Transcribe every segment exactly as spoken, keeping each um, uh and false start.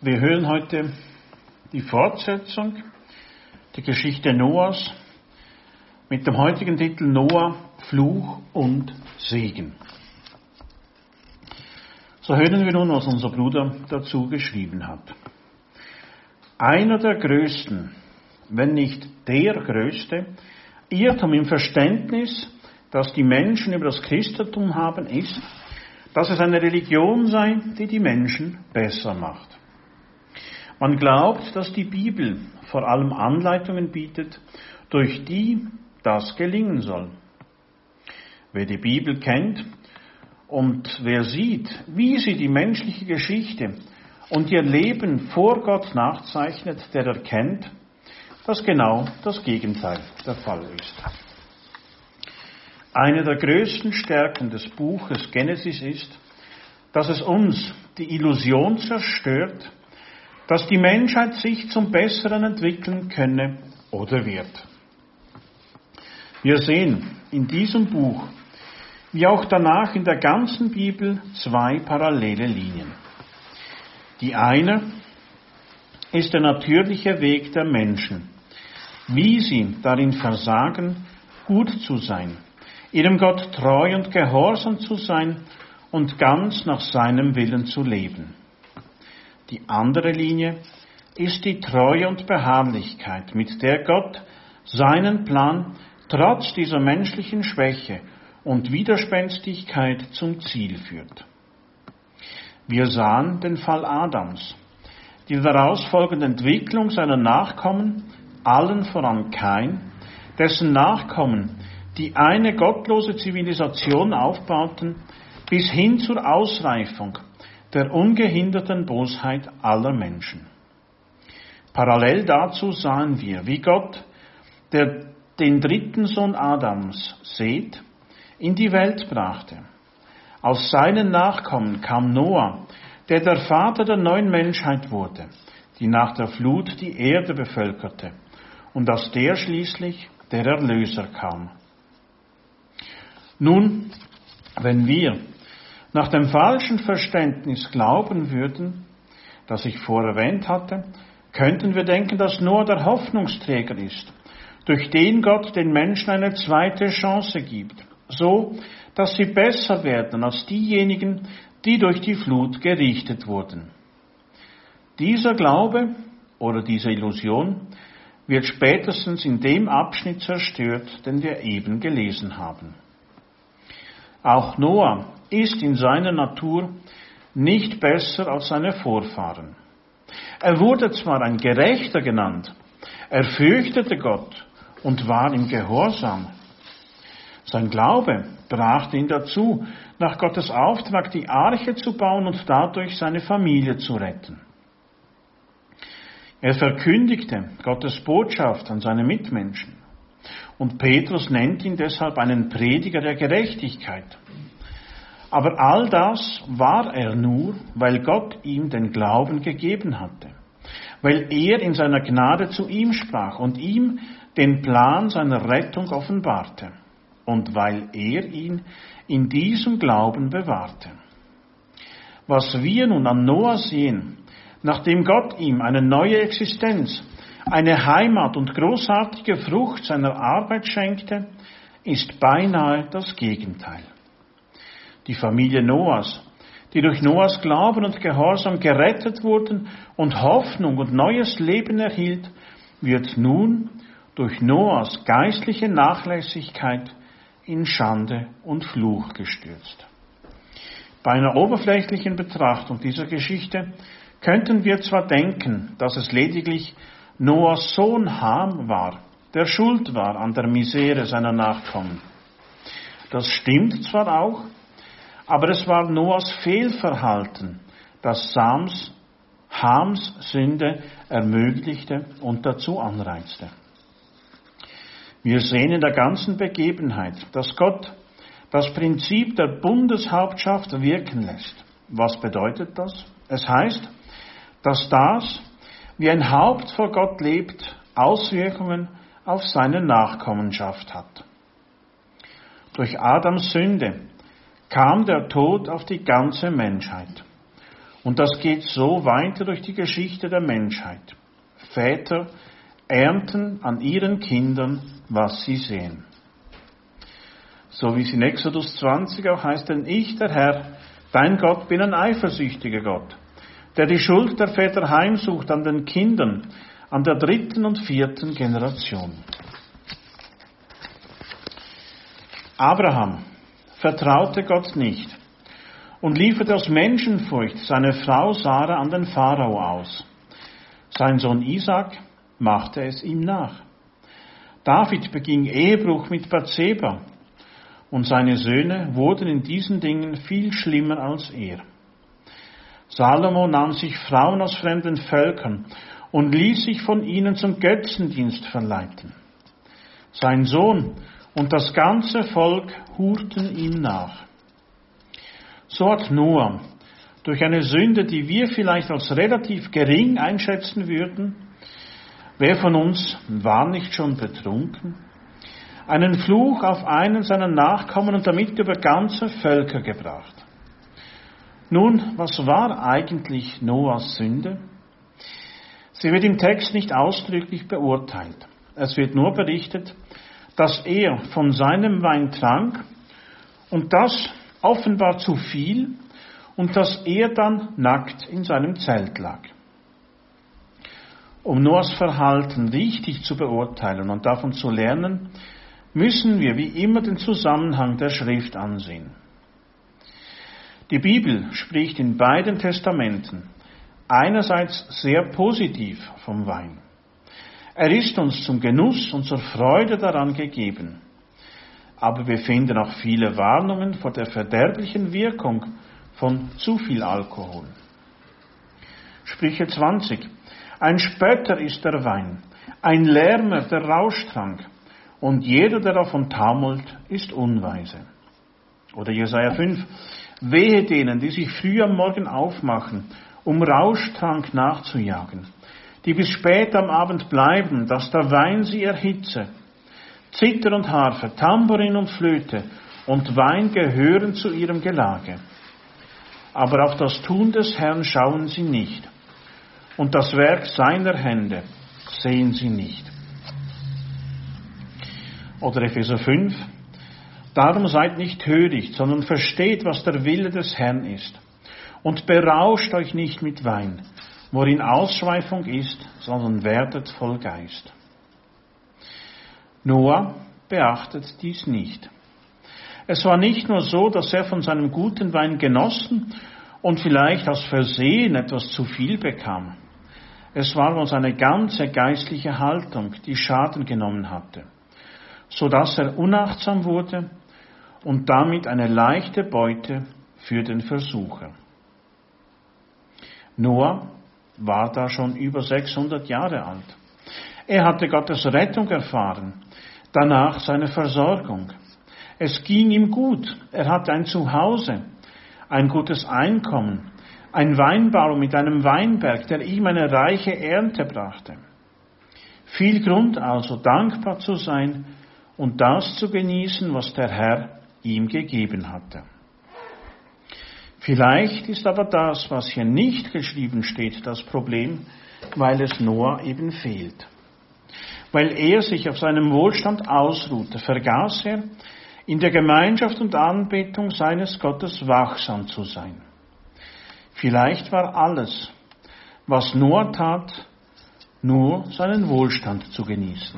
Wir hören heute die Fortsetzung der Geschichte Noahs mit dem heutigen Titel Noah, Fluch und Segen. So hören wir nun, was unser Bruder dazu geschrieben hat. Einer der größten, wenn nicht der größte, Irrtum im Verständnis, das die Menschen über das Christentum haben, ist, dass es eine Religion sei, die die Menschen besser macht. Man glaubt, dass die Bibel vor allem Anleitungen bietet, durch die das gelingen soll. Wer die Bibel kennt und wer sieht, wie sie die menschliche Geschichte und ihr Leben vor Gott nachzeichnet, der erkennt, dass genau das Gegenteil der Fall ist. Eine der größten Stärken des Buches Genesis ist, dass es uns die Illusion zerstört, dass die Menschheit sich zum Besseren entwickeln könne oder wird. Wir sehen in diesem Buch, wie auch danach in der ganzen Bibel, zwei parallele Linien. Die eine ist der natürliche Weg der Menschen, wie sie darin versagen, gut zu sein, ihrem Gott treu und gehorsam zu sein und ganz nach seinem Willen zu leben. Die andere Linie ist die Treue und Beharrlichkeit, mit der Gott seinen Plan trotz dieser menschlichen Schwäche und Widerspenstigkeit zum Ziel führt. Wir sahen den Fall Adams, die daraus folgende Entwicklung seiner Nachkommen, allen voran Kain, dessen Nachkommen die eine gottlose Zivilisation aufbauten, bis hin zur Ausreifung der ungehinderten Bosheit aller Menschen. Parallel dazu sahen wir, wie Gott, der den dritten Sohn Adams, Seth, in die Welt brachte. Aus seinen Nachkommen kam Noah, der der Vater der neuen Menschheit wurde, die nach der Flut die Erde bevölkerte, und aus der schließlich der Erlöser kam. Nun, wenn wir nach dem falschen Verständnis glauben würden, das ich vorher erwähnt hatte, könnten wir denken, dass Noah der Hoffnungsträger ist, durch den Gott den Menschen eine zweite Chance gibt, so dass sie besser werden als diejenigen, die durch die Flut gerichtet wurden. Dieser Glaube oder diese Illusion wird spätestens in dem Abschnitt zerstört, den wir eben gelesen haben. Auch Noah ist in seiner Natur nicht besser als seine Vorfahren. Er wurde zwar ein Gerechter genannt, er fürchtete Gott und war ihm gehorsam. Sein Glaube brachte ihn dazu, nach Gottes Auftrag die Arche zu bauen und dadurch seine Familie zu retten. Er verkündigte Gottes Botschaft an seine Mitmenschen. Und Petrus nennt ihn deshalb einen Prediger der Gerechtigkeit. Aber all das war er nur, weil Gott ihm den Glauben gegeben hatte, weil er in seiner Gnade zu ihm sprach und ihm den Plan seiner Rettung offenbarte und weil er ihn in diesem Glauben bewahrte. Was wir nun an Noah sehen, nachdem Gott ihm eine neue Existenz, eine Heimat und großartige Frucht seiner Arbeit schenkte, ist beinahe das Gegenteil. Die Familie Noahs, die durch Noahs Glauben und Gehorsam gerettet wurden und Hoffnung und neues Leben erhielt, wird nun durch Noahs geistliche Nachlässigkeit in Schande und Fluch gestürzt. Bei einer oberflächlichen Betrachtung dieser Geschichte könnten wir zwar denken, dass es lediglich Noahs Sohn Ham war, der schuld war an der Misere seiner Nachkommen. Das stimmt zwar auch, aber es war Noahs Fehlverhalten, das Sams, Hams Sünde ermöglichte und dazu anreizte. Wir sehen in der ganzen Begebenheit, dass Gott das Prinzip der Bundeshauptschaft wirken lässt. Was bedeutet das? Es heißt, dass das, wie ein Haupt vor Gott lebt, Auswirkungen auf seine Nachkommenschaft hat. Durch Adams Sünde kam der Tod auf die ganze Menschheit. Und das geht so weiter durch die Geschichte der Menschheit. Väter ernten an ihren Kindern, was sie sehen. So wie es in Exodus zwanzig auch heißt, denn ich, der Herr, dein Gott, bin ein eifersüchtiger Gott, der die Schuld der Väter heimsucht an den Kindern, an der dritten und vierten Generation. Abraham vertraute Gott nicht und lieferte aus Menschenfurcht seine Frau Sarah an den Pharao aus. Sein Sohn Isaac machte es ihm nach. David beging Ehebruch mit Bathseba und seine Söhne wurden in diesen Dingen viel schlimmer als er. Salomo nahm sich Frauen aus fremden Völkern und ließ sich von ihnen zum Götzendienst verleiten. Sein Sohn und das ganze Volk hurten ihm nach. So hat Noah durch eine Sünde, die wir vielleicht als relativ gering einschätzen würden, wer von uns war nicht schon betrunken, einen Fluch auf einen seiner Nachkommen und damit über ganze Völker gebracht. Nun, was war eigentlich Noahs Sünde? Sie wird im Text nicht ausdrücklich beurteilt. Es wird nur berichtet, dass er von seinem Wein trank und das offenbar zu viel und dass er dann nackt in seinem Zelt lag. Um Noahs Verhalten richtig zu beurteilen und davon zu lernen, müssen wir wie immer den Zusammenhang der Schrift ansehen. Die Bibel spricht in beiden Testamenten einerseits sehr positiv vom Wein. Er ist uns zum Genuss und zur Freude daran gegeben. Aber wir finden auch viele Warnungen vor der verderblichen Wirkung von zu viel Alkohol. Sprüche zwanzig. Ein Spötter ist der Wein, ein Lärmer der Rauschtrank, und jeder, der davon taumelt, ist unweise. Oder Jesaja fünf. Wehe denen, die sich früh am Morgen aufmachen, um Rauschtrank nachzujagen, die bis spät am Abend bleiben, dass der Wein sie erhitze. Zither und Harfe, Tambourin und Flöte und Wein gehören zu ihrem Gelage. Aber auf das Tun des Herrn schauen sie nicht, und das Werk seiner Hände sehen sie nicht. Oder Epheser fünf. Darum seid nicht töricht, sondern versteht, was der Wille des Herrn ist. Und berauscht euch nicht mit Wein, worin Ausschweifung ist, sondern werdet voll Geist. Noah beachtet dies nicht. Es war nicht nur so, dass er von seinem guten Wein genossen und vielleicht aus Versehen etwas zu viel bekam. Es war wohl seine ganze geistliche Haltung, die Schaden genommen hatte, so dass er unachtsam wurde und damit eine leichte Beute für den Versucher. Noah war da schon über sechshundert Jahre alt. Er hatte Gottes Rettung erfahren, danach seine Versorgung. Es ging ihm gut, er hatte ein Zuhause, ein gutes Einkommen, ein Weinbau mit einem Weinberg, der ihm eine reiche Ernte brachte. Viel Grund also, dankbar zu sein und das zu genießen, was der Herr ihm gegeben hatte. Vielleicht ist aber das, was hier nicht geschrieben steht, das Problem, weil es Noah eben fehlt. Weil er sich auf seinem Wohlstand ausruhte, vergaß er, in der Gemeinschaft und Anbetung seines Gottes wachsam zu sein. Vielleicht war alles, was Noah tat, nur seinen Wohlstand zu genießen.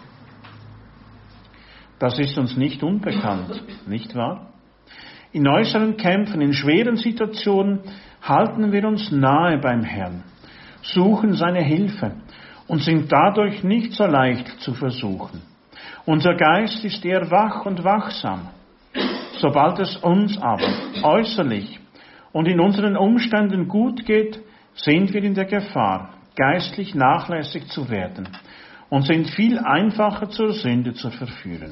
Das ist uns nicht unbekannt, nicht wahr? In äußeren Kämpfen, in schweren Situationen halten wir uns nahe beim Herrn, suchen seine Hilfe und sind dadurch nicht so leicht zu versuchen. Unser Geist ist eher wach und wachsam. Sobald es uns aber äußerlich und in unseren Umständen gut geht, sind wir in der Gefahr, geistlich nachlässig zu werden und sind viel einfacher zur Sünde zu verführen.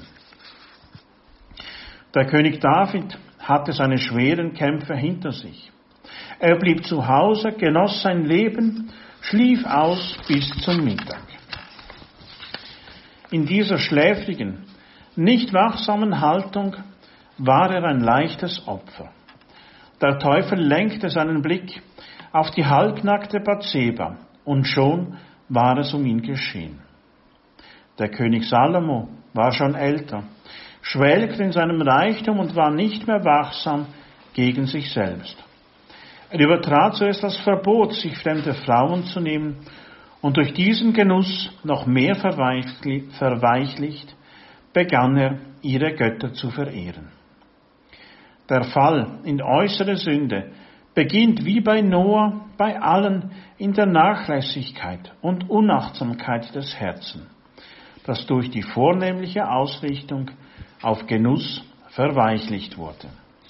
Der König David hatte seine schweren Kämpfe hinter sich. Er blieb zu Hause, genoss sein Leben, schlief aus bis zum Mittag. In dieser schläfrigen, nicht wachsamen Haltung war er ein leichtes Opfer. Der Teufel lenkte seinen Blick auf die halbnackte Bathseba, und schon war es um ihn geschehen. Der König Salomo war schon älter, schwelgte in seinem Reichtum und war nicht mehr wachsam gegen sich selbst. Er übertrat zuerst das Verbot, sich fremde Frauen zu nehmen, und durch diesen Genuss noch mehr verweichlicht, begann er, ihre Götter zu verehren. Der Fall in äußere Sünde beginnt wie bei Noah bei allen in der Nachlässigkeit und Unachtsamkeit des Herzens, das durch die vornehmliche Ausrichtung auf Genuss verweichlicht wurde.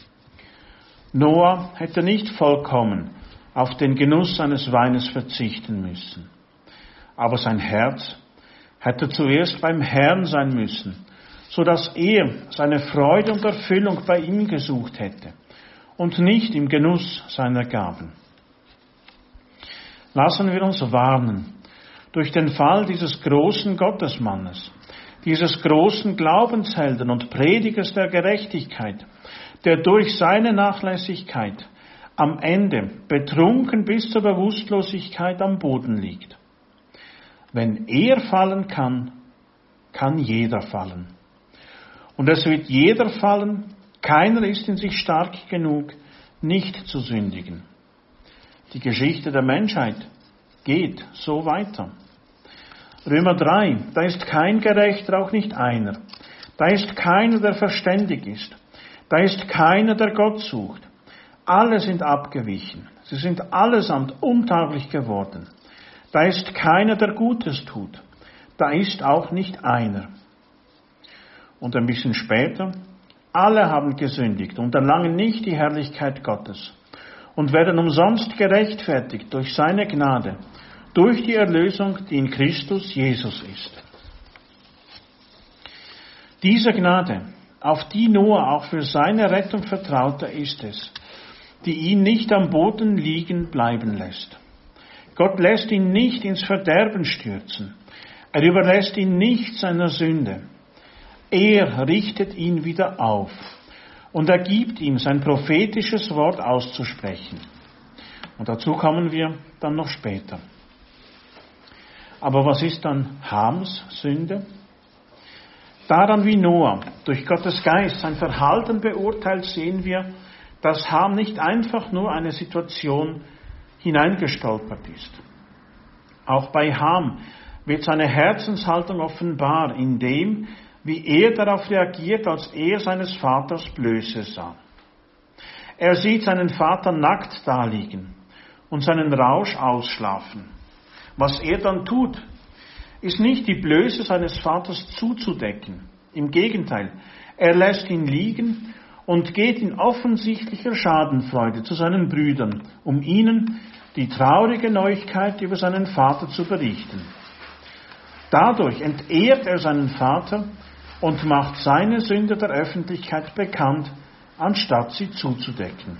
Noah hätte nicht vollkommen auf den Genuss seines Weines verzichten müssen, aber sein Herz hätte zuerst beim Herrn sein müssen, so dass er seine Freude und Erfüllung bei ihm gesucht hätte und nicht im Genuss seiner Gaben. Lassen wir uns warnen durch den Fall dieses großen Gottesmannes, dieses großen Glaubenshelden und Predigers der Gerechtigkeit, der durch seine Nachlässigkeit am Ende betrunken bis zur Bewusstlosigkeit am Boden liegt. Wenn er fallen kann, kann jeder fallen. Und es wird jeder fallen, keiner ist in sich stark genug, nicht zu sündigen. Die Geschichte der Menschheit geht so weiter. Römer drei, da ist kein Gerechter, auch nicht einer. Da ist keiner, der verständig ist. Da ist keiner, der Gott sucht. Alle sind abgewichen. Sie sind allesamt untauglich geworden. Da ist keiner, der Gutes tut. Da ist auch nicht einer. Und ein bisschen später, alle haben gesündigt und erlangen nicht die Herrlichkeit Gottes und werden umsonst gerechtfertigt durch seine Gnade, durch die Erlösung, die in Christus Jesus ist. Diese Gnade, auf die Noah auch für seine Rettung vertraute, ist es, die ihn nicht am Boden liegen bleiben lässt. Gott lässt ihn nicht ins Verderben stürzen. Er überlässt ihn nicht seiner Sünde. Er richtet ihn wieder auf und er gibt ihm sein prophetisches Wort auszusprechen. Und dazu kommen wir dann noch später. Aber was ist dann Hams Sünde? Daran, wie Noah durch Gottes Geist sein Verhalten beurteilt, sehen wir, dass Ham nicht einfach nur eine Situation hineingestolpert ist. Auch bei Ham wird seine Herzenshaltung offenbar in dem, wie er darauf reagiert, als er seines Vaters Blöße sah. Er sieht seinen Vater nackt daliegen und seinen Rausch ausschlafen. Was er dann tut, ist nicht die Blöße seines Vaters zuzudecken. Im Gegenteil, er lässt ihn liegen und geht in offensichtlicher Schadenfreude zu seinen Brüdern, um ihnen die traurige Neuigkeit über seinen Vater zu berichten. Dadurch entehrt er seinen Vater und macht seine Sünde der Öffentlichkeit bekannt, anstatt sie zuzudecken.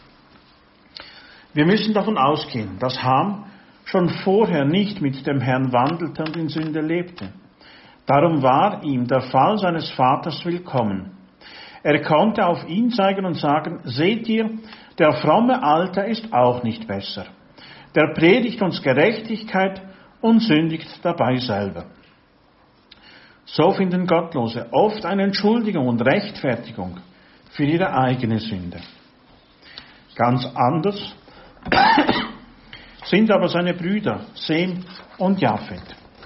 Wir müssen davon ausgehen, dass Ham schon vorher nicht mit dem Herrn wandelte und in Sünde lebte. Darum war ihm der Fall seines Vaters willkommen. Er konnte auf ihn zeigen und sagen, seht ihr, der fromme Alte ist auch nicht besser. Der predigt uns Gerechtigkeit und sündigt dabei selber. So finden Gottlose oft eine Entschuldigung und Rechtfertigung für ihre eigene Sünde. Ganz anders sind aber seine Brüder Sem und Japhet.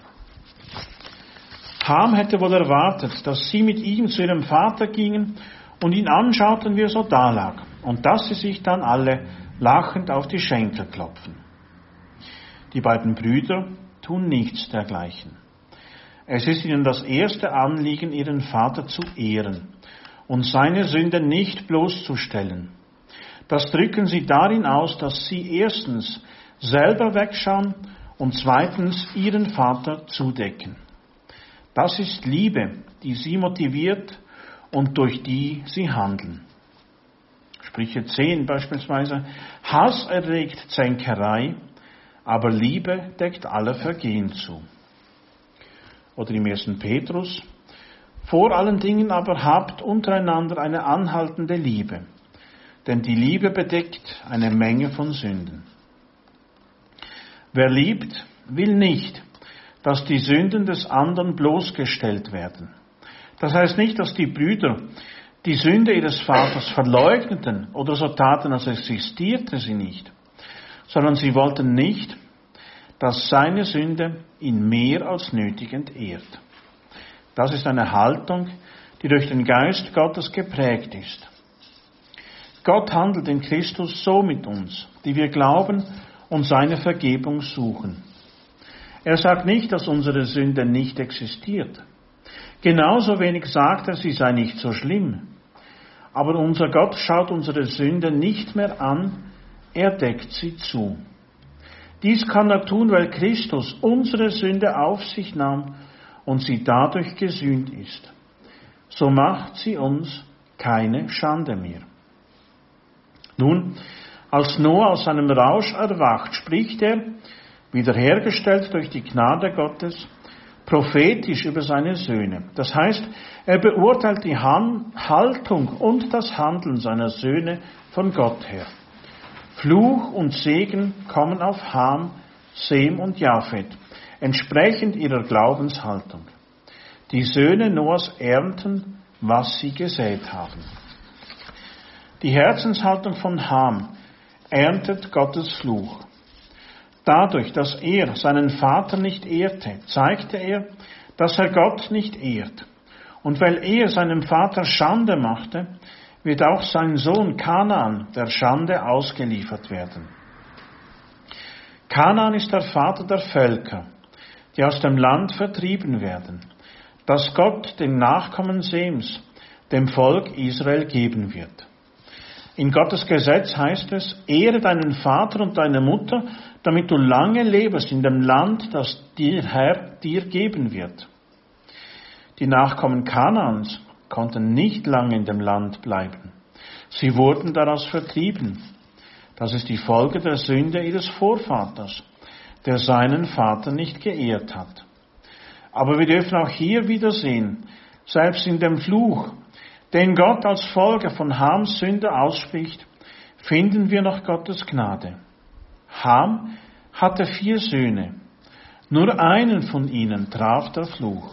Ham hätte wohl erwartet, dass sie mit ihm zu ihrem Vater gingen und ihn anschauten, wie er so dalag, und dass sie sich dann alle lachend auf die Schenkel klopfen. Die beiden Brüder tun nichts dergleichen. Es ist ihnen das erste Anliegen, ihren Vater zu ehren und seine Sünde nicht bloßzustellen. Das drücken sie darin aus, dass sie erstens selber wegschauen und zweitens ihren Vater zudecken. Das ist Liebe, die sie motiviert und durch die sie handeln. Sprüche zehn beispielsweise: Hass erregt Zänkerei, aber Liebe deckt alle Vergehen zu. Oder im ersten Petrus: Vor allen Dingen aber habt untereinander eine anhaltende Liebe, denn die Liebe bedeckt eine Menge von Sünden. Wer liebt, will nicht, dass die Sünden des anderen bloßgestellt werden. Das heißt nicht, dass die Brüder die Sünde ihres Vaters verleugneten oder so taten, als existierte sie nicht, sondern sie wollten nicht, dass seine Sünde ihn mehr als nötig entehrt. Das ist eine Haltung, die durch den Geist Gottes geprägt ist. Gott handelt in Christus so mit uns, die wir glauben und seine Vergebung suchen. Er sagt nicht, dass unsere Sünde nicht existiert. Genauso wenig sagt er, sie sei nicht so schlimm. Aber unser Gott schaut unsere Sünde nicht mehr an, er deckt sie zu. Dies kann er tun, weil Christus unsere Sünde auf sich nahm und sie dadurch gesühnt ist. So macht sie uns keine Schande mehr. Nun, als Noah aus seinem Rausch erwacht, spricht er, wiederhergestellt durch die Gnade Gottes, prophetisch über seine Söhne. Das heißt, er beurteilt die Haltung und das Handeln seiner Söhne von Gott her. Fluch und Segen kommen auf Ham, Sem und Japhet, entsprechend ihrer Glaubenshaltung. Die Söhne Noahs ernten, was sie gesät haben. Die Herzenshaltung von Ham erntet Gottes Fluch. Dadurch, dass er seinen Vater nicht ehrte, zeigte er, dass er Gott nicht ehrt. Und weil er seinem Vater Schande machte, wird auch sein Sohn Kanaan der Schande ausgeliefert werden. Kanaan ist der Vater der Völker, die aus dem Land vertrieben werden, das Gott den Nachkommen Sems, dem Volk Israel, geben wird. In Gottes Gesetz heißt es, ehre deinen Vater und deine Mutter, damit du lange lebst in dem Land, das dir Herr dir geben wird. Die Nachkommen Kanaans konnten nicht lange in dem Land bleiben. Sie wurden daraus vertrieben. Das ist die Folge der Sünde ihres Vorvaters, der seinen Vater nicht geehrt hat. Aber wir dürfen auch hier wieder sehen, selbst in dem Fluch, den Gott als Folge von Hams Sünde ausspricht, finden wir noch Gottes Gnade. Ham hatte vier Söhne. Nur einen von ihnen traf der Fluch.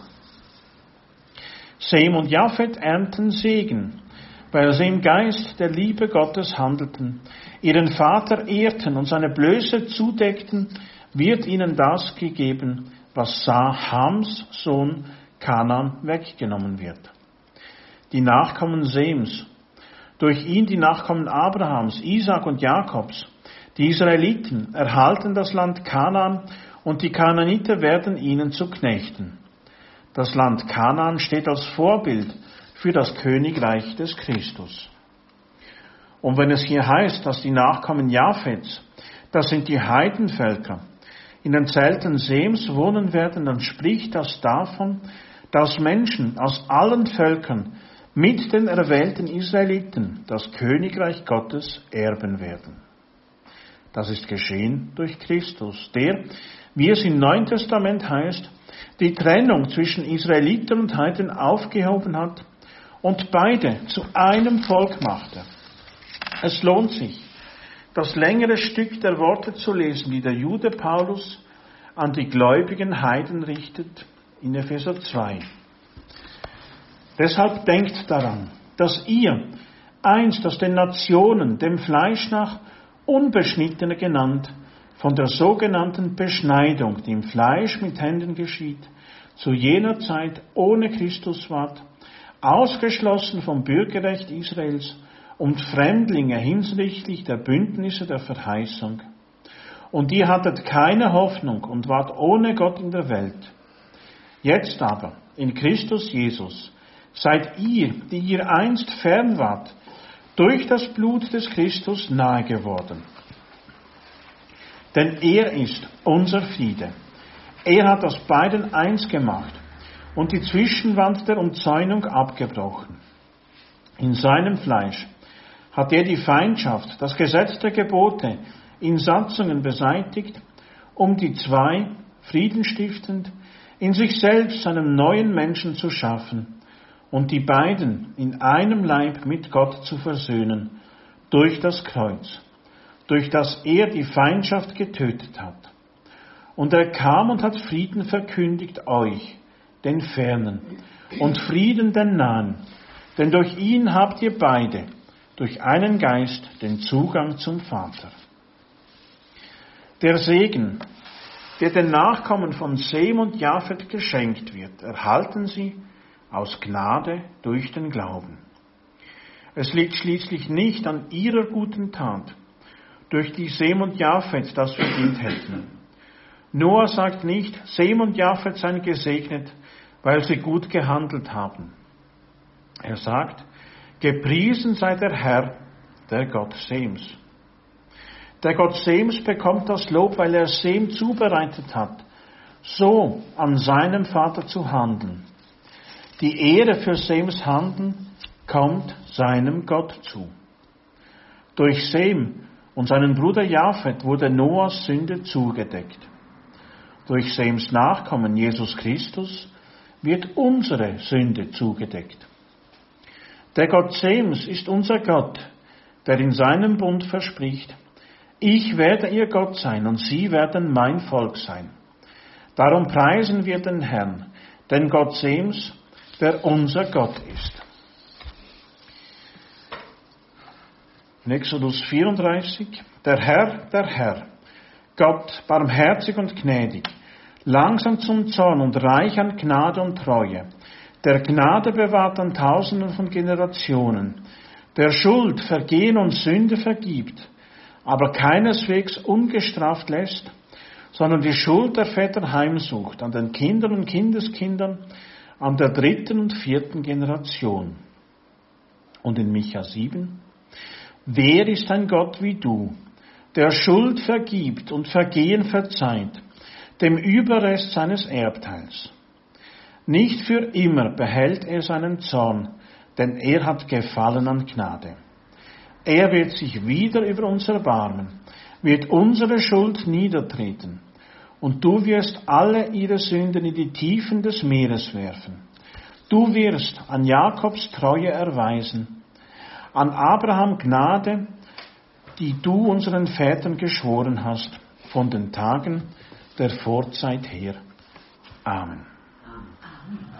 Sem und Japhet ernten Segen, weil sie im Geist der Liebe Gottes handelten, ihren Vater ehrten und seine Blöße zudeckten, wird ihnen das gegeben, was Hams Sohn Kanaan weggenommen wird. Die Nachkommen Sems, durch ihn die Nachkommen Abrahams, Isaak und Jakobs, die Israeliten erhalten das Land Kanaan und die Kanaaniter werden ihnen zu Knechten. Das Land Kanaan steht als Vorbild für das Königreich des Christus. Und wenn es hier heißt, dass die Nachkommen Japhets, das sind die Heidenvölker, in den Zelten Sems wohnen werden, dann spricht das davon, dass Menschen aus allen Völkern mit den erwählten Israeliten das Königreich Gottes erben werden. Das ist geschehen durch Christus, der, wie es im Neuen Testament heißt, die Trennung zwischen Israeliten und Heiden aufgehoben hat und beide zu einem Volk machte. Es lohnt sich, das längere Stück der Worte zu lesen, die der Jude Paulus an die gläubigen Heiden richtet, in Epheser zwei. Deshalb denkt daran, dass ihr, einst aus den Nationen, dem Fleisch nach Unbeschnittene genannt, von der sogenannten Beschneidung, die im Fleisch mit Händen geschieht, zu jener Zeit ohne Christus wart, ausgeschlossen vom Bürgerrecht Israels und Fremdlinge hinsichtlich der Bündnisse der Verheißung. Und ihr hattet keine Hoffnung und wart ohne Gott in der Welt. Jetzt aber, in Christus Jesus, seid ihr, die ihr einst fern wart, durch das Blut des Christus nahe geworden. Denn er ist unser Friede. Er hat aus beiden eins gemacht und die Zwischenwand der Umzäunung abgebrochen. In seinem Fleisch hat er die Feindschaft, das Gesetz der Gebote, in Satzungen beseitigt, um die zwei, friedenstiftend, in sich selbst einen neuen Menschen zu schaffen und die beiden in einem Leib mit Gott zu versöhnen, durch das Kreuz, durch das er die Feindschaft getötet hat. Und er kam und hat Frieden verkündigt euch, den Fernen, und Frieden den Nahen. Denn durch ihn habt ihr beide, durch einen Geist, den Zugang zum Vater. Der Segen, der den Nachkommen von Sem und Japhet geschenkt wird, erhalten sie aus Gnade durch den Glauben. Es liegt schließlich nicht an ihrer guten Tat, durch die Sem und Japhet das verdient hätten. Noah sagt nicht, Sem und Japhet seien gesegnet, weil sie gut gehandelt haben. Er sagt, gepriesen sei der Herr, der Gott Sems. Der Gott Sems bekommt das Lob, weil er Sem zubereitet hat, so an seinem Vater zu handeln. Die Ehre für Sems Handeln kommt seinem Gott zu. Durch Sem und seinen Bruder Japhet wurde Noahs Sünde zugedeckt. Durch Sems Nachkommen, Jesus Christus, wird unsere Sünde zugedeckt. Der Gott Sems ist unser Gott, der in seinem Bund verspricht, ich werde ihr Gott sein und sie werden mein Volk sein. Darum preisen wir den Herrn, den Gott Sems, der unser Gott ist. In Exodus vierunddreißig, der Herr, der Herr, Gott, barmherzig und gnädig, langsam zum Zorn und reich an Gnade und Treue, der Gnade bewahrt an Tausenden von Generationen, der Schuld, Vergehen und Sünde vergibt, aber keineswegs ungestraft lässt, sondern die Schuld der Väter heimsucht an den Kindern und Kindeskindern, an der dritten und vierten Generation. Und in Micha sieben, wer ist ein Gott wie du, der Schuld vergibt und Vergehen verzeiht, dem Überrest seines Erbteils? Nicht für immer behält er seinen Zorn, denn er hat Gefallen an Gnade. Er wird sich wieder über uns erbarmen, wird unsere Schuld niedertreten, und du wirst alle ihre Sünden in die Tiefen des Meeres werfen. Du wirst an Jakobs Treue erweisen, an Abraham Gnade, die du unseren Vätern geschworen hast, von den Tagen der Vorzeit her. Amen.